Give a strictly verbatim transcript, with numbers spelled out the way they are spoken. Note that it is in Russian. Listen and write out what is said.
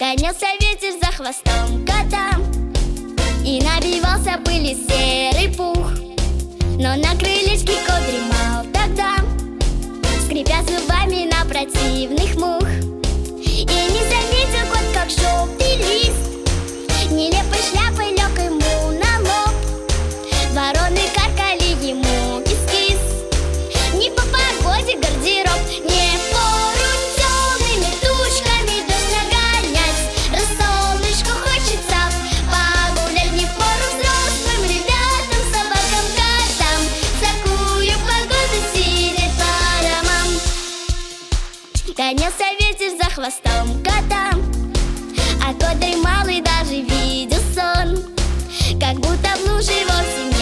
Гонялся ветер за хвостом кота, и набивался пыли серый пух. Но на крылечке кот дремал тогда, скрипя зубами на противных мух. И не заметил кот, как желтый лист нелепой шляпой лег ему на лоб. Вороны каркали ему кис-кис, не по погоде гардероб, не пору темными тучками дождь нагонять. Раз солнышку хочется погулять, не пору взрослым ребятам, собакам, котам такую погоду сидеть по домам. Гонялся ветер за хвостом кота, а кот дремал и даже видел сон, как будто в луже вовсе